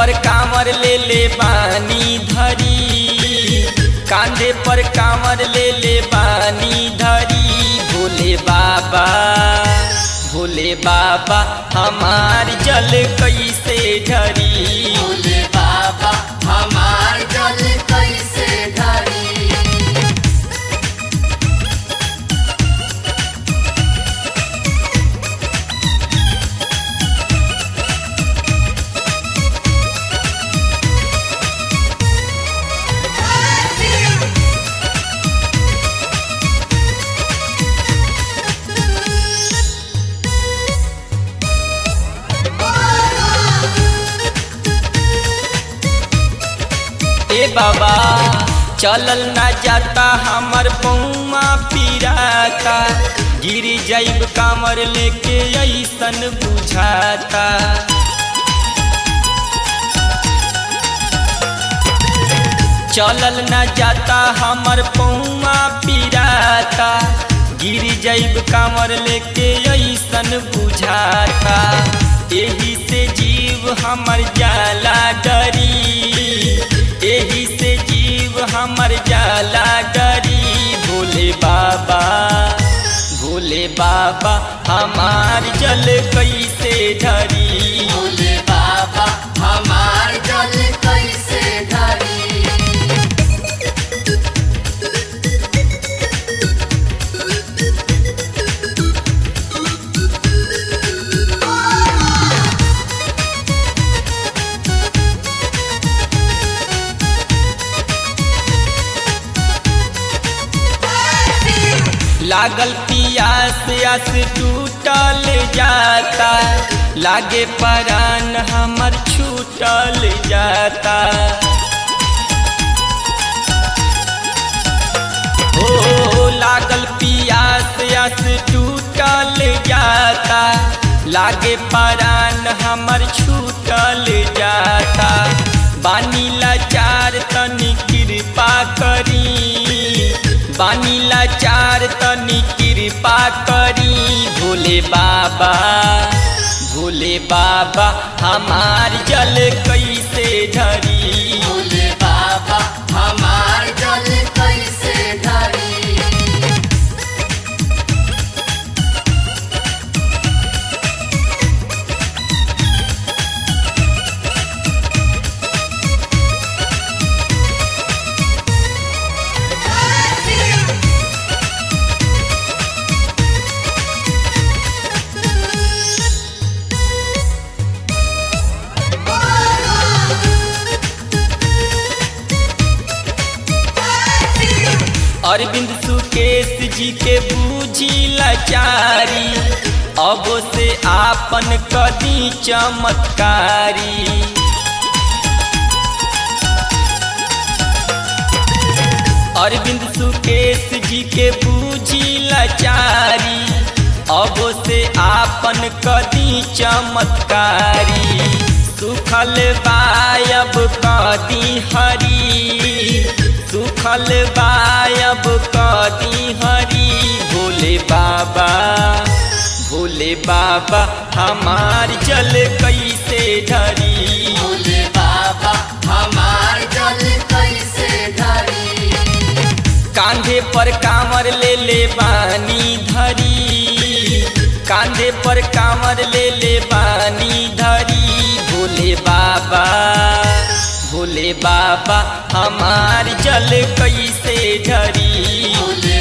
पर कांवर ले ले बानी धरी, कांधे पर कांवर ले ले बानी धरी। भोले बाबा भोले बाबा हमार जल कैसे ढरी। भोले बाबा हमार जल कैसे ढरी। ए बाबा चलल ना जाता हमर पौआ पिराता, गिर जाइब कांवर लेके ऐसन बुझाता। चलल ना जाता हमर पौआ पिराता, गिर जाइब कांवर लेके ऐसन बुझाता। एही से जीव हमर जाला डरी, एही से जीव हमर जाला डरी। भोले बाबा भोले बाबा हमार जल कैसे ढरी। भोले बाबा हमार जल कैसे ढरी। लागल पियास आस टूटल जाता, लागे परान हमर छूटल जाता। हो लागल पियास आस टूटल जाता, लागे परान हमर छूटल जाता। बानी लाचार तनी कृपा करी, बानी लाचार तनी कृपा करी। भोले बाबा भोले बाबा हमार जल कैसे ढरी। भोले बाबा हमार जल कैसे ढरी। अरविंद सुकेश जी के बूझी लाचारी, अब से आपन कदी चमत्कारी। अरविंद सुकेश जी के बूझी लाचारी, अब से आपन कदी चमत्कारी। सुखल बायब कदी हरी, सुखल बायब कदी हरी। भोले बाबा भोले बाबा हमार जल कैसे ढरी। भोले बाबा हमार जल कैसे ढरी। कांधे पर कांवर ले ले बानी धरी, कांधे पर कांवर ले ले बानी धरी। भोले बाबा भोले बाबा हमार जल कैसे ढरी। भोले